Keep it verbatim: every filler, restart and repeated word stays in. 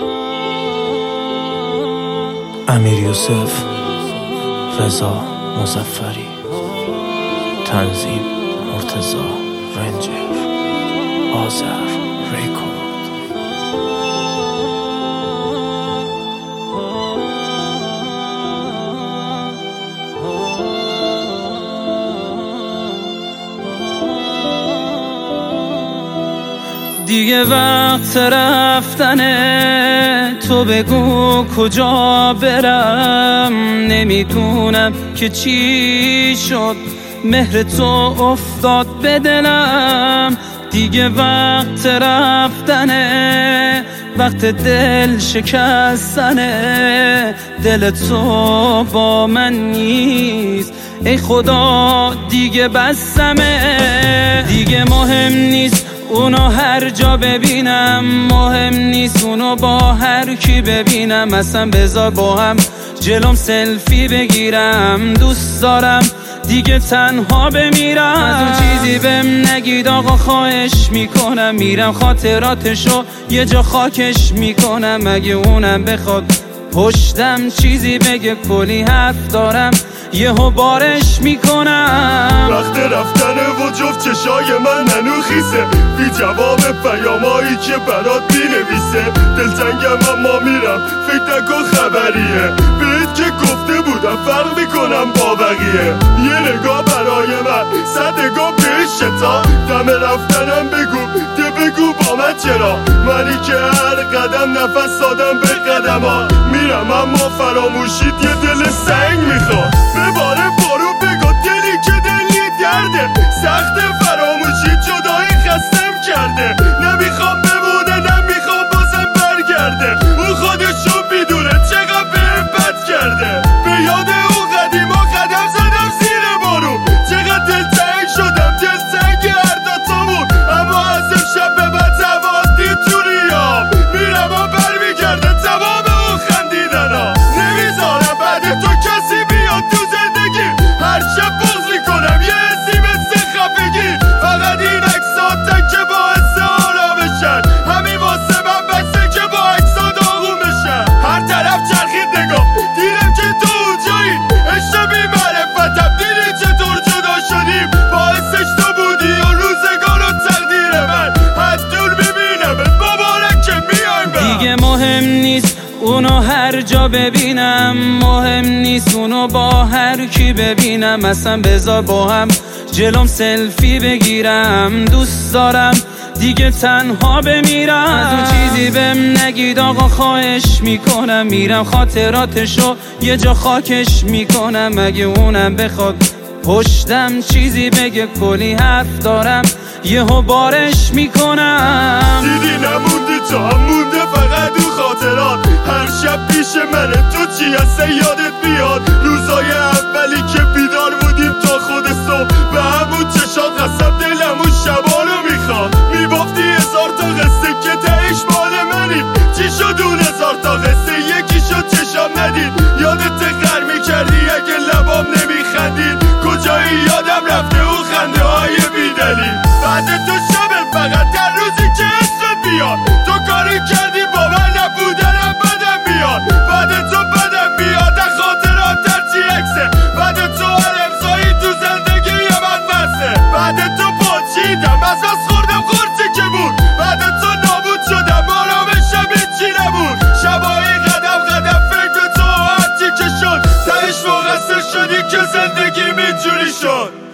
امیر یوسف، رضا مظفری، تنظیم مرتضی رنجر، آذر ریکورد. دیگه وقت رفتنه، تو بگو کجا برم. نمیدونم که چی شد، مهر تو افتاد به دلم. دیگه وقت رفتنه، وقت دل شکستنه. دل تو با من نیست ای خدا، دیگه بسمه. دیگه مهم نیست اونو هر جا ببینم، مهم نیست اونو با هر کی ببینم. اصلا بذار با هم جلوم سلفی بگیرم. دوست دارم دیگه تنها بمیرم. از اون چیزی بهم نگید آقا خواهش میکنم، میرم خاطراتشو یه جا خاکش میکنم. اگه اونم بخواد پشتم چیزی بگه، کلی حرف دارم یهو بارش میکنم. وقت رفتنه و جفت چشای من ننو خیسه، بی جواب پیامایی که برات بینویسه. دلتنگم اما میرم فکر نکن خبریه، بهت که گفته بودم فرق میکنم با بقیه. یه نگاه برای من صد نگاه بهش تا دم رفتنم بگو ده بگو با من چرا. منی که هر قدم نفس دادم به قدم ها میرم، اما فراموشید یه دل سنگ میخواد. بباره بارو بگو دلی که دلی درده، سخت فراموشی جدایی خستم کرده. نمیخوام بمونه نمیخوام بازم برگرده، اون خودشو میدونه چقدر بهم بد کرده. به یاد اون قدیما قدم زدم زیر بارون، چقدر دلتنگ شدم دلتنگ هر دوتامون. اما از امشب به بعد توادی تو ریام میرم و برمیگرده تمام اون خندیدنا. نمیذارم بعد تو کسی بیاد تو زندگی، هر شب بغض میکنم یه حسی مثل خفگی. فقط این عکسات که باعث حالا بشن، همین واسه من بسته که با عکسا داغون بشن. هر طرف چرخید نگاه دیدم که تو اونجایی، عشق بی معرفتم دیدی چطور جدا شدیم. باعثش تو بودی و روزگار و تقدیر من، حد دور میبینمت مبارک که میایم برم. دیگه مهم نیست اونو هر جا ببینم، مهم نیست اونو با هر کی ببینم. اصلا بذار با هم جلوم سلفی بگیرم. دوست دارم دیگه تنها بمیرم. از اون چیزی بهم نگید آقا خواهش میکنم، میرم خاطراتشو یه جا خاکش میکنم. اگه اونم بخواد پشتم چیزی بگه، کلی حرف دارم یهو بارش میکنم. دیدی نموندی تو هم مونده فقط اون خاطرات. هر شب پیش منه تو چی هسته یادت میاد، روزای اولی که بیدار بودیم تا خود صبح. به همون چشات قسم دلم اون شبانو میخواد. میبافتی هزار تا قصه که تهش مال منی، چی شد اون هزار تا قصه یکی شد چشام ندید. یادت غر میکردی اگه لبام نمیخندید، کجایی یادم رفته اون خنده های بیدلیل. بعد تو شب فقط در روزی که اسمت بیاد، تو کاری کردی با من نبودنم بدم بیاد. بعد تو بدم بیاد از خاطرات ترچی عکسه، بعد تو هر امضایی تو زندگی من بسه. بعد تو پاچیدم از از خوردم خورچه که بود، بعد تو نابود شدم آرامشم هیچی نبود. شبایی قدم قدم فکر به تو هرچی که شد، تهش مقصر شدی که زندگی اینجوری شد.